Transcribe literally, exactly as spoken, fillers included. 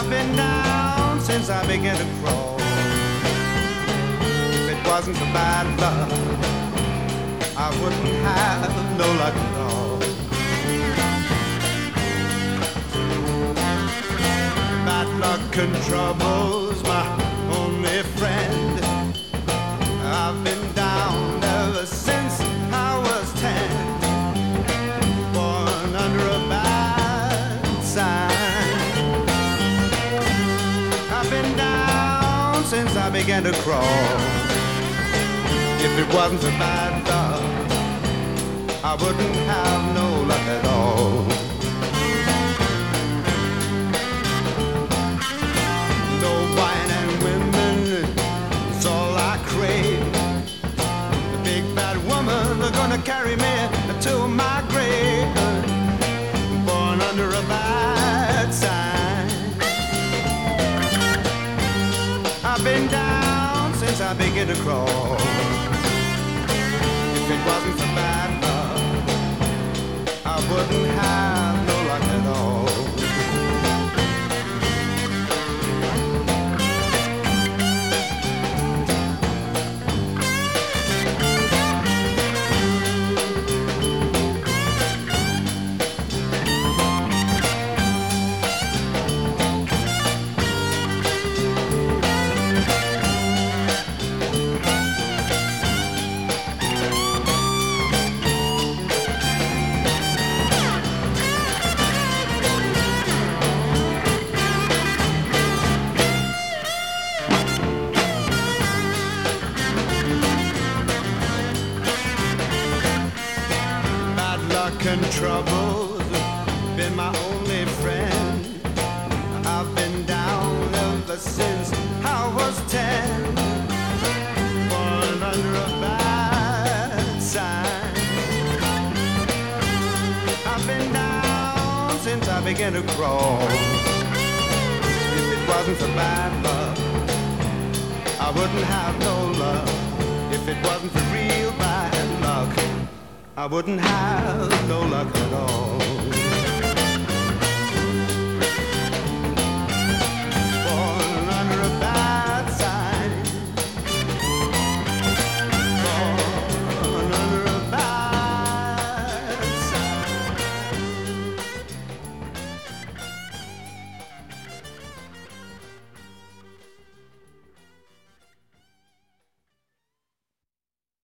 I've been down since I began to crawl. If it wasn't for bad luck, I wouldn't have no luck at all. Bad luck and trouble's my only friend. I've been down ever since I was ten, born under a bad sign. I've been down since I began to crawl. If it wasn't for bad luck, I wouldn't have no luck at all. No wine and women, it's all I crave. The big bad woman, they're gonna carry me to my grave, born under a bad sign. I've been down since I began to crawl. If it wasn't for bad luck, I wouldn't have no luck at all. And trouble's been my only friend. I've been down ever since I was ten, born under a bad sign. I've been down since I began to crawl. If it wasn't for bad luck, I wouldn't have no luck. If it wasn't for real bad luck, I wouldn't have no luck at all.